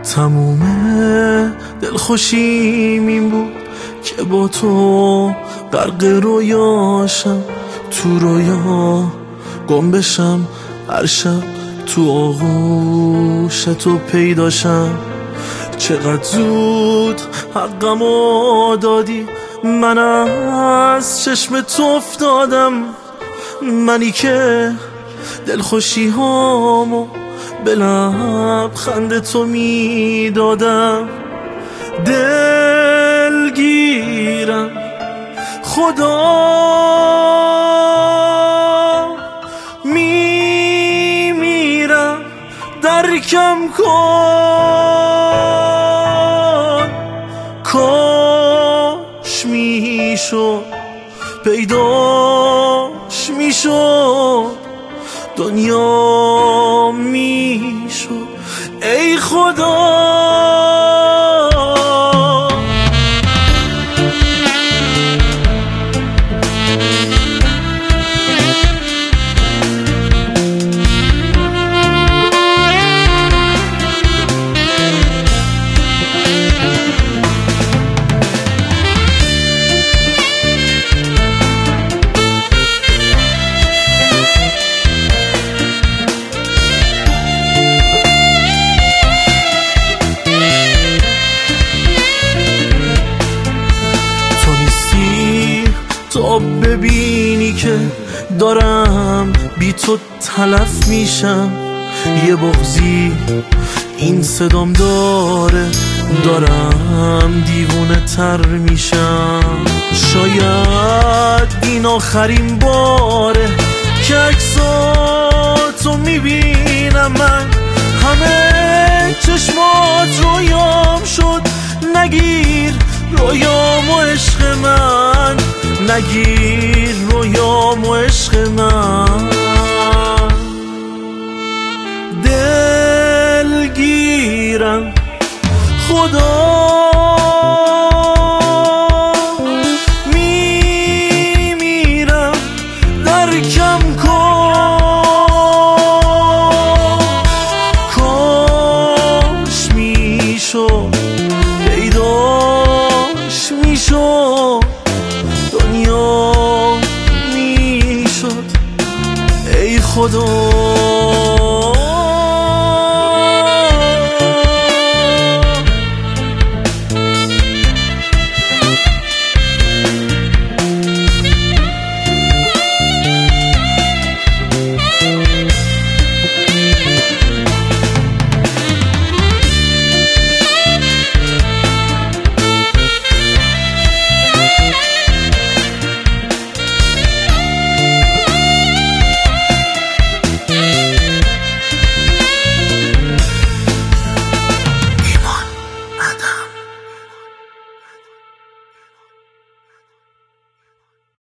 تموم دلخوشیم این بود که با تو غرق رویاشم، تو رویا گم بشم، هر شب تو آغوش تو پیداشم. چقدر زود حقمو دادی، من از چشم تو افتادم، منی که دلخوشی هامو به لبخند تو میدادم. دلگیرم خدا میمیرم، درکم کن، کاش میشد پیداش میشد، دنیا میشد ای خدا. تا ببینی که دارم بی تو تلف میشم، یه بغضی این صدام داره، دارم دیوونه تر میشم. شاید این آخرین باره که عکساتو میبینم، من همه چشمات رویام شد. نگیر رویامو عشق من، نگیر رویامو عشق من. دلگیرم خدا میمیرم، درکم کن، کاش میشد پیداش میشد، دنیا میشد ای خدا.